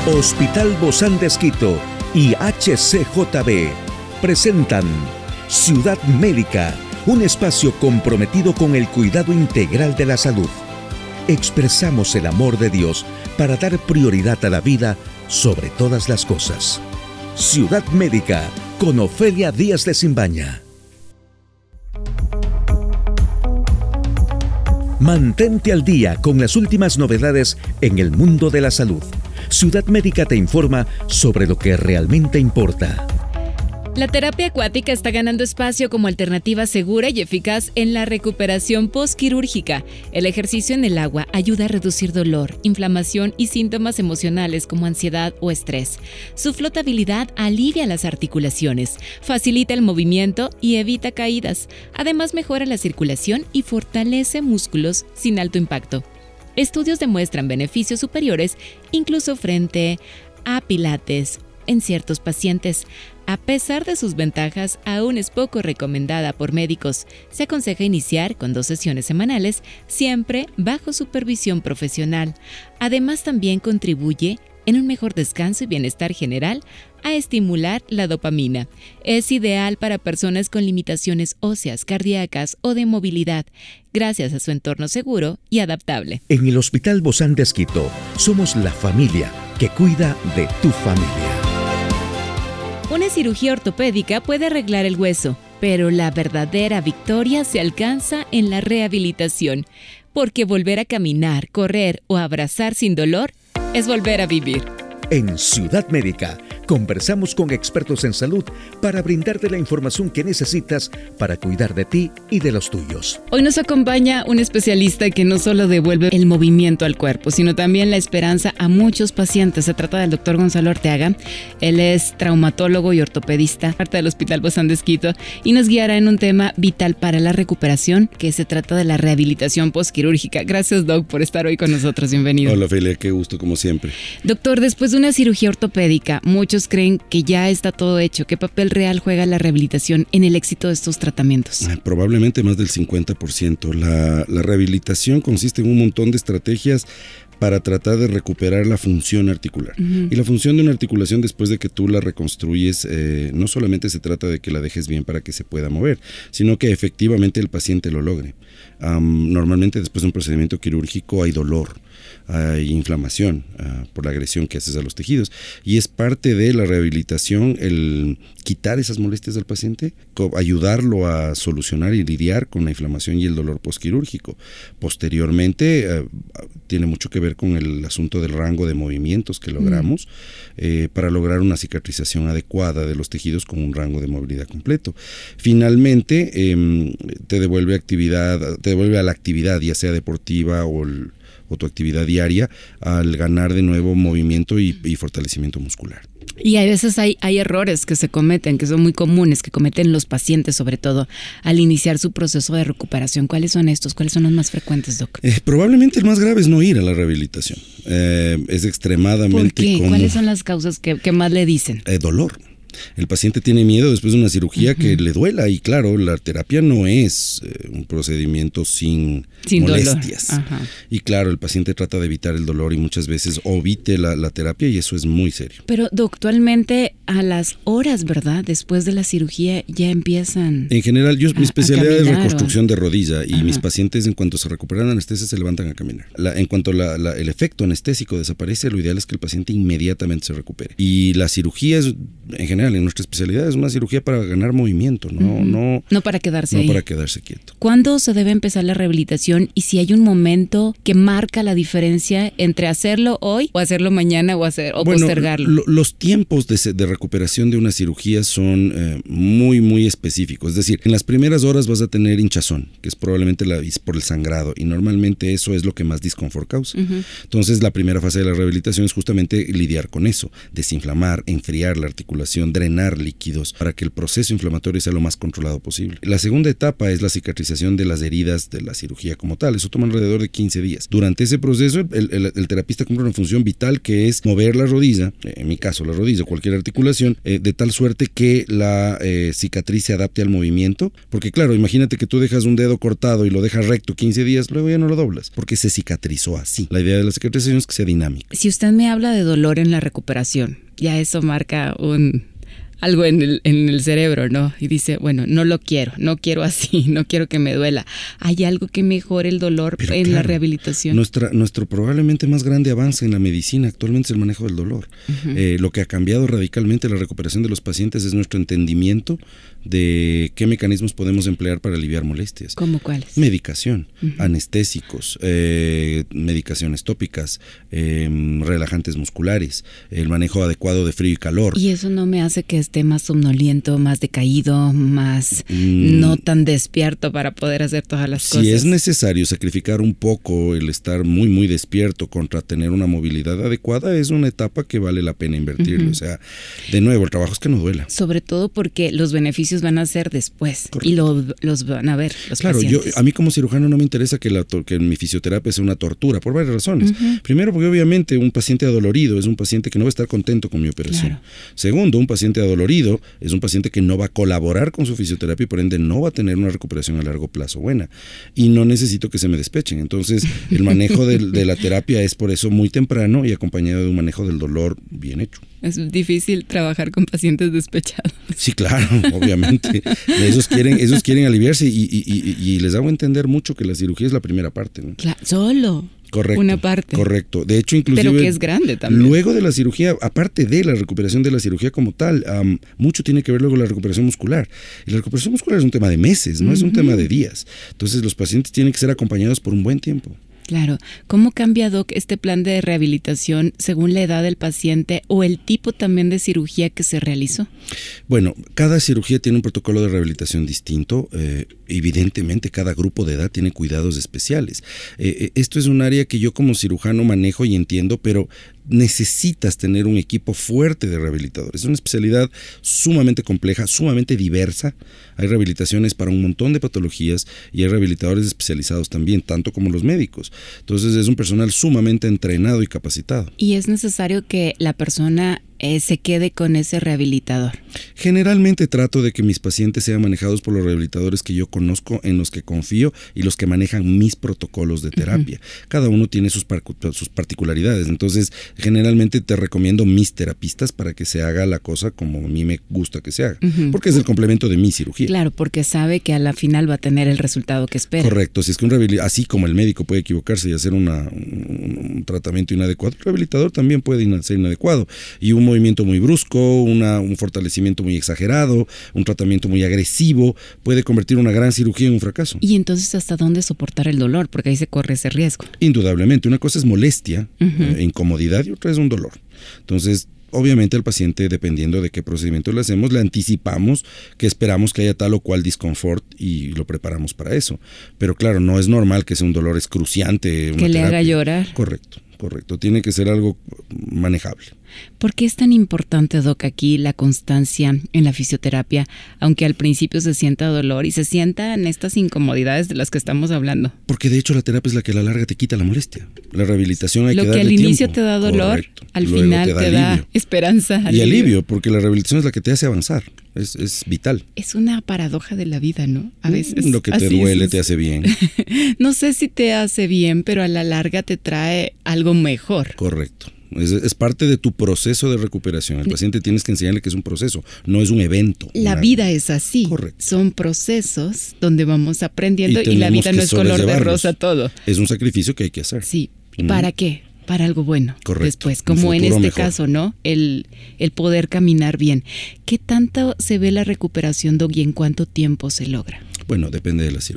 Hospital Bozán de Esquito y HCJB presentan Ciudad Médica, un espacio comprometido con el cuidado integral de la salud. Expresamos el amor de Dios para dar prioridad a la vida sobre todas las cosas. Ciudad Médica con Ofelia Díaz de Simbaña. Mantente al día con las últimas novedades en el mundo de la salud. Ciudad Médica te informa sobre lo que realmente importa. La terapia acuática está ganando espacio como alternativa segura y eficaz en la recuperación postquirúrgica. El ejercicio en el agua ayuda a reducir dolor, inflamación y síntomas emocionales como ansiedad o estrés. Su flotabilidad alivia las articulaciones, facilita el movimiento y evita caídas. Además, mejora la circulación y fortalece músculos sin alto impacto. Estudios demuestran beneficios superiores incluso frente a pilates en ciertos pacientes. A pesar de sus ventajas, aún es poco recomendada por médicos. Se aconseja iniciar con 2 sesiones semanales, siempre bajo supervisión profesional. Además, también contribuye en un mejor descanso y bienestar general a estimular la dopamina. Es ideal para personas con limitaciones óseas, cardíacas o de movilidad, gracias a su entorno seguro y adaptable. En el Hospital Bozán de Esquito, somos la familia que cuida de tu familia. Una cirugía ortopédica puede arreglar el hueso, pero la verdadera victoria se alcanza en la rehabilitación, porque volver a caminar, correr o abrazar sin dolor es volver a vivir. En Ciudad Médica, conversamos con expertos en salud para brindarte la información que necesitas para cuidar de ti y de los tuyos. Hoy nos acompaña un especialista que no solo devuelve el movimiento al cuerpo, sino también la esperanza a muchos pacientes. Se trata del doctor Gonzalo Arteaga. Él es traumatólogo y ortopedista, parte del Hospital Bozán de Esquito, y nos guiará en un tema vital para la recuperación, que se trata de la rehabilitación postquirúrgica. Gracias, Doc, por estar hoy con nosotros. Bienvenido. Hola, Felia, qué gusto, como siempre. Doctor, después de una cirugía ortopédica, muchos creen que ya está todo hecho. ¿Qué papel real juega la rehabilitación en el éxito de estos tratamientos? Probablemente más del 50%. La rehabilitación consiste en un montón de estrategias para tratar de recuperar la función articular. Y la función de una articulación, después de que tú la reconstruyes, no solamente se trata de que la dejes bien para que se pueda mover, sino que efectivamente el paciente lo logre. Normalmente después de un procedimiento quirúrgico hay dolor, hay inflamación por la agresión que haces a los tejidos, y es parte de la rehabilitación el quitar esas molestias del paciente, ayudarlo a solucionar y lidiar con la inflamación y el dolor postquirúrgico. Posteriormente tiene mucho que ver con el asunto del rango de movimientos que logramos para lograr una cicatrización adecuada de los tejidos con un rango de movilidad completo. Finalmente te devuelve a la actividad, ya sea deportiva o tu actividad diaria, al ganar de nuevo movimiento y fortalecimiento muscular. Y a veces hay errores que se cometen, que son muy comunes, que cometen los pacientes, sobre todo al iniciar su proceso de recuperación. ¿Cuáles son estos? ¿Cuáles son los más frecuentes, Doc? Probablemente el más grave es no ir a la rehabilitación. Es extremadamente ¿Por qué? común. ¿Cuáles son las causas que más le dicen? Dolor. El paciente tiene miedo después de una cirugía que le duela, y claro, la terapia no es un procedimiento sin molestias. Y claro, el paciente trata de evitar el dolor y muchas veces omite la terapia, y eso es muy serio. Pero actualmente a las horas, ¿verdad? Después de la cirugía ya empiezan. En general, mi especialidad es reconstrucción de rodilla, y mis pacientes, en cuanto se recuperan la anestesia, se levantan a caminar. En cuanto el efecto anestésico desaparece, lo ideal es que el paciente inmediatamente se recupere. Y la cirugía es, en general, en nuestra especialidad, es una cirugía para ganar movimiento, no para quedarse ahí. No para quedarse quieto. ¿Cuándo se debe empezar la rehabilitación, y si hay un momento que marca la diferencia entre hacerlo hoy o hacerlo mañana o postergarlo? Los tiempos de recuperación de una cirugía son muy, muy específicos. Es decir, en las primeras horas vas a tener hinchazón, que es probablemente por el sangrado, y normalmente eso es lo que más disconfort causa. Entonces, la primera fase de la rehabilitación es justamente lidiar con eso, desinflamar, enfriar la articulación recuperación, drenar líquidos para que el proceso inflamatorio sea lo más controlado posible. La segunda etapa es la cicatrización de las heridas de la cirugía como tal. Eso toma alrededor de 15 días. Durante ese proceso, el terapista cumple una función vital que es mover la rodilla, en mi caso la rodilla, cualquier articulación, de tal suerte que la cicatriz se adapte al movimiento. Porque claro, imagínate que tú dejas un dedo cortado y lo dejas recto 15 días, luego ya no lo doblas, porque se cicatrizó así. La idea de la cicatrización es que sea dinámica. Si usted me habla de dolor en la recuperación, ya eso marca algo en el cerebro, ¿no? Y dice, bueno, no quiero así, no quiero que me duela. ¿Hay algo que mejore el dolor en la rehabilitación? Nuestro probablemente más grande avance en la medicina actualmente es el manejo del dolor. Uh-huh. Lo que ha cambiado radicalmente la recuperación de los pacientes es nuestro entendimiento de qué mecanismos podemos emplear para aliviar molestias. ¿Cómo cuáles? Medicación, uh-huh. Anestésicos, medicaciones tópicas, relajantes musculares, el manejo adecuado de frío y calor. Y eso no me hace que esté más somnoliento, más decaído, más no tan despierto para poder hacer todas las cosas. Si es necesario sacrificar un poco el estar muy muy despierto contra tener una movilidad adecuada, es una etapa que vale la pena invertirle. Uh-huh. O sea, de nuevo, el trabajo es que no duela. Sobre todo porque los beneficios van a ser después. Correcto. Y los van a ver los pacientes. A mí como cirujano no me interesa que mi fisioterapia sea una tortura, por varias razones. Uh-huh. Primero, porque obviamente un paciente adolorido es un paciente que no va a estar contento con mi operación. Claro. Segundo, un paciente adolorido es un paciente que no va a colaborar con su fisioterapia y por ende no va a tener una recuperación a largo plazo buena. Y no necesito que se me despechen. Entonces, el manejo de la terapia es por eso muy temprano y acompañado de un manejo del dolor bien hecho. Es difícil trabajar con pacientes despechados. Sí, claro, obviamente. Ellos quieren aliviarse y les hago entender mucho que la cirugía es la primera parte, ¿no? Claro, solo. Correcto, una parte. Correcto. De hecho, inclusive... Pero que es grande también. Luego de la cirugía, aparte de la recuperación de la cirugía como tal, mucho tiene que ver luego la recuperación muscular. Y la recuperación muscular es un tema de meses, no es un tema de días. Entonces, los pacientes tienen que ser acompañados por un buen tiempo. Claro. ¿Cómo cambia, Doc, este plan de rehabilitación según la edad del paciente o el tipo también de cirugía que se realizó? Bueno, cada cirugía tiene un protocolo de rehabilitación distinto. Evidentemente, cada grupo de edad tiene cuidados especiales. Esto es un área que yo como cirujano manejo y entiendo, pero necesitas tener un equipo fuerte de rehabilitadores. Es una especialidad sumamente compleja, sumamente diversa. Hay rehabilitaciones para un montón de patologías y hay rehabilitadores especializados también, tanto como los médicos. Entonces es un personal sumamente entrenado y capacitado. ¿Y es necesario que la persona se quede con ese rehabilitador? Generalmente trato de que mis pacientes sean manejados por los rehabilitadores que yo conozco, en los que confío y los que manejan mis protocolos de terapia. Uh-huh. Cada uno tiene sus particularidades. Entonces, generalmente te recomiendo mis terapistas para que se haga la cosa como a mí me gusta que se haga. Uh-huh. Porque es el complemento de mi cirugía. Claro, porque sabe que a la final va a tener el resultado que espera. Correcto. Si es que así como el médico puede equivocarse y hacer un tratamiento inadecuado, el rehabilitador también puede ser inadecuado. Y un movimiento muy brusco, un fortalecimiento muy exagerado, un tratamiento muy agresivo, puede convertir una gran cirugía en un fracaso. ¿Y entonces hasta dónde soportar el dolor? Porque ahí se corre ese riesgo. Indudablemente. Una cosa es molestia, uh-huh. Incomodidad, y otra es un dolor. Entonces, obviamente al paciente, dependiendo de qué procedimiento le hacemos, le anticipamos que esperamos que haya tal o cual disconfort y lo preparamos para eso. Pero claro, no es normal que sea un dolor excruciante. Que le haga llorar. Correcto. Tiene que ser algo manejable. ¿Por qué es tan importante, Doc, aquí la constancia en la fisioterapia, aunque al principio se sienta dolor y se sientan estas incomodidades de las que estamos hablando? Porque de hecho la terapia es la que a la larga te quita la molestia. La rehabilitación hay que darle tiempo. Lo que al inicio tiempo. te da dolor, correcto. Al luego final te da esperanza. Y alivio, porque la rehabilitación es la que te hace avanzar. Es vital. Es una paradoja de la vida, ¿no? A veces. Lo que te duele te hace bien. No sé si te hace bien, pero a la larga te trae algo mejor. Correcto. Es parte de tu proceso de recuperación. El paciente tienes que enseñarle que es un proceso, no es un evento. La vida es así. Correcto. Son procesos donde vamos aprendiendo y la vida no es color de rosa todo. Es un sacrificio que hay que hacer. Sí. ¿Para qué? Para algo bueno. Correcto. Después, como en este caso, ¿no? El poder caminar bien. ¿Qué tanto se ve la recuperación, Doc, y en cuánto tiempo se logra? Bueno, depende de la cirugía.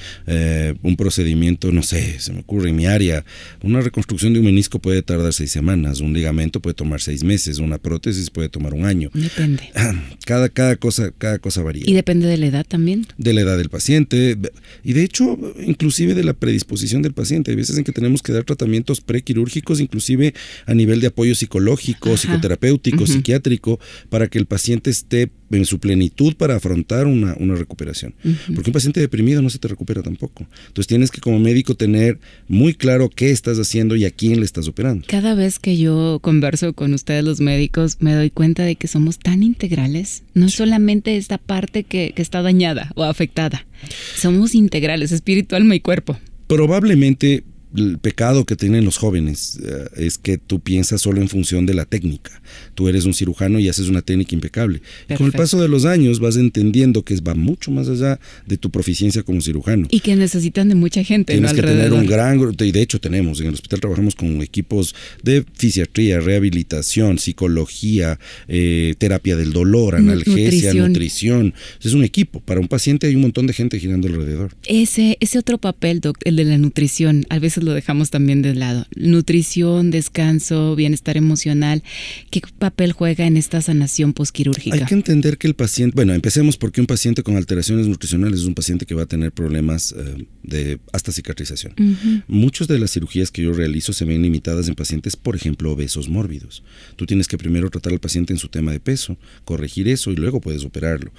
Un procedimiento, no sé, se me ocurre en mi área, una reconstrucción de un menisco puede tardar 6 semanas, un ligamento puede tomar 6 meses, una prótesis puede tomar 1 año. Depende. Cada cosa varía. ¿Y depende de la edad también? De la edad del paciente y de hecho inclusive de la predisposición del paciente. Hay veces en que tenemos que dar tratamientos prequirúrgicos inclusive a nivel de apoyo psicológico, psicoterapéutico, psiquiátrico, para que el paciente esté en su plenitud para afrontar una recuperación. Porque un paciente deprimido no se te recupera tampoco. Entonces tienes que como médico tener muy claro qué estás haciendo y a quién le estás operando. Cada vez que yo converso con ustedes los médicos me doy cuenta de que somos tan integrales. No solamente esta parte que está dañada o afectada. Somos integrales, espíritu, alma y cuerpo. Probablemente el pecado que tienen los jóvenes es que tú piensas solo en función de la técnica. Tú eres un cirujano y haces una técnica impecable. Perfecto. Con el paso de los años vas entendiendo que va mucho más allá de tu proficiencia como cirujano. Y que necesitan de mucha gente. Tienes ¿no? que Alrededor. tener un gran grupo, y de hecho tenemos, en el hospital trabajamos con equipos de fisiatría, rehabilitación, psicología, terapia del dolor, analgesia, nutrición. Es un equipo. Para un paciente hay un montón de gente girando alrededor. Ese otro papel, Doc, el de la nutrición, a veces lo dejamos también de lado. Nutrición, descanso, bienestar emocional. ¿Qué papel juega en esta sanación posquirúrgica? Hay que entender que el paciente, bueno, empecemos porque un paciente con alteraciones nutricionales es un paciente que va a tener problemas de hasta cicatrización. Muchas de las cirugías que yo realizo se ven limitadas en pacientes, por ejemplo, obesos mórbidos. Tú tienes que primero tratar al paciente en su tema de peso, corregir eso y luego puedes operarlo.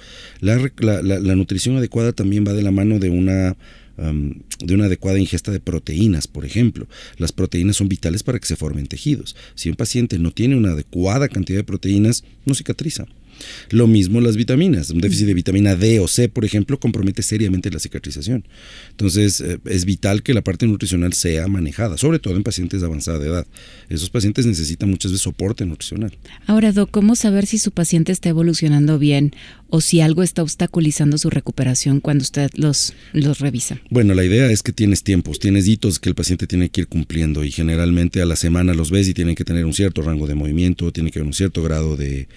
La nutrición adecuada también va de la mano de una adecuada ingesta de proteínas, por ejemplo. Las proteínas son vitales para que se formen tejidos. Si un paciente no tiene una adecuada cantidad de proteínas, no cicatriza. Lo mismo las vitaminas. Un déficit de vitamina D o C, por ejemplo, compromete seriamente la cicatrización. Entonces, es vital que la parte nutricional sea manejada, sobre todo en pacientes de avanzada edad. Esos pacientes necesitan muchas veces soporte nutricional. Ahora, Doc, ¿cómo saber si su paciente está evolucionando bien o si algo está obstaculizando su recuperación cuando usted los revisa? Bueno, la idea es que tienes tiempos, tienes hitos que el paciente tiene que ir cumpliendo y generalmente a la semana los ves y tienen que tener un cierto rango de movimiento, tiene que haber un cierto grado de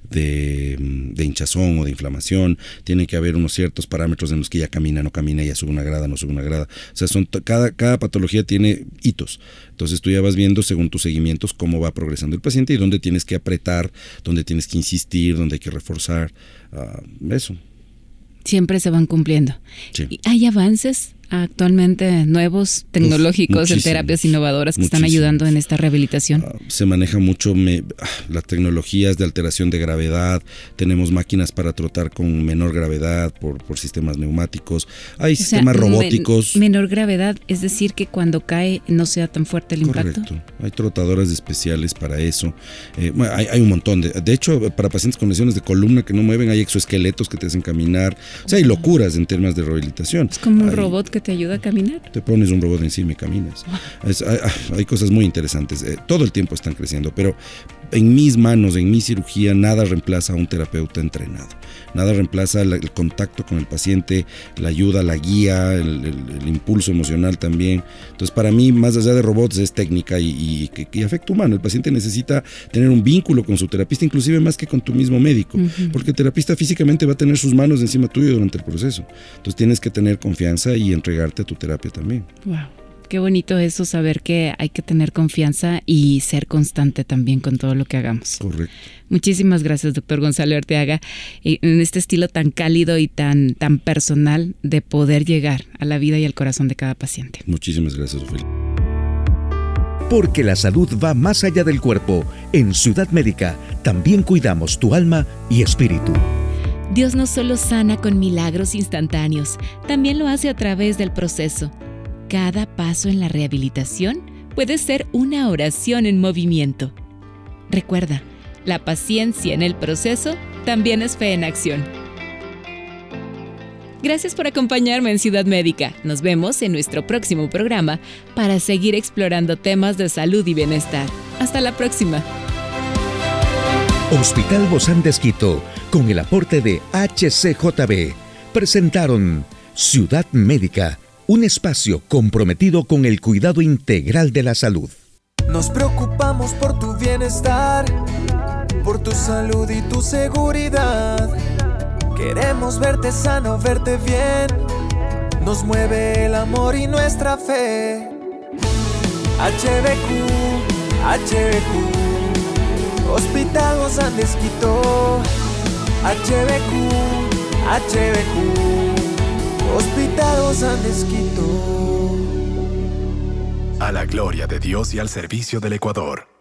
hinchazón o de inflamación, tiene que haber unos ciertos parámetros en los que ya camina, no camina, ya sube una grada, no sube una grada. O sea, cada patología tiene hitos. Entonces tú ya vas viendo según tus seguimientos cómo va progresando el paciente y dónde tienes que apretar, dónde tienes que insistir, dónde hay que reforzar. Eso. Siempre se van cumpliendo. Sí. ¿Hay avances actualmente nuevos, tecnológicos, en terapias innovadoras que están ayudando en esta rehabilitación? Se maneja mucho las tecnologías de alteración de gravedad. Tenemos máquinas para trotar con menor gravedad por sistemas neumáticos. Hay sistemas robóticos. Menor gravedad, es decir, que cuando cae no sea tan fuerte el impacto. Correcto. Hay trotadoras especiales para eso. Hay un montón. De hecho, para pacientes con lesiones de columna que no mueven, hay exoesqueletos que te hacen caminar. O sea, hay locuras en temas de rehabilitación. Es como un robot que te ayuda a caminar. Te pones un robot encima y caminas. Hay cosas muy interesantes. Todo el tiempo están creciendo, pero en mis manos, en mi cirugía, nada reemplaza a un terapeuta entrenado. Nada reemplaza el contacto con el paciente, la ayuda, la guía, el impulso emocional también. Entonces, para mí, más allá de robots, es técnica y afecto humano. El paciente necesita tener un vínculo con su terapista, inclusive más que con tu mismo médico, porque el terapista físicamente va a tener sus manos encima tuyo durante el proceso. Entonces, tienes que tener confianza y entregarte a tu terapia también. Wow. Qué bonito eso, saber que hay que tener confianza y ser constante también con todo lo que hagamos. Correcto. Muchísimas gracias, doctor Gonzalo Arteaga, en este estilo tan cálido y tan personal de poder llegar a la vida y al corazón de cada paciente. Muchísimas gracias, Ofelia. Porque la salud va más allá del cuerpo. En Ciudad Médica también cuidamos tu alma y espíritu. Dios no solo sana con milagros instantáneos, también lo hace a través del proceso. Cada paso en la rehabilitación puede ser una oración en movimiento. Recuerda, la paciencia en el proceso también es fe en acción. Gracias por acompañarme en Ciudad Médica. Nos vemos en nuestro próximo programa para seguir explorando temas de salud y bienestar. Hasta la próxima. Hospital Bozán de Esquito, con el aporte de HCJB, presentaron Ciudad Médica, un espacio comprometido con el cuidado integral de la salud. Nos preocupamos por tu bienestar, por tu salud y tu seguridad. Queremos verte sano, verte bien. nos mueve el amor y nuestra fe. HBQ, Hospital Los Andes Quito. HBQ, Hospital Los Andes Quito. A la gloria de Dios y al servicio del Ecuador.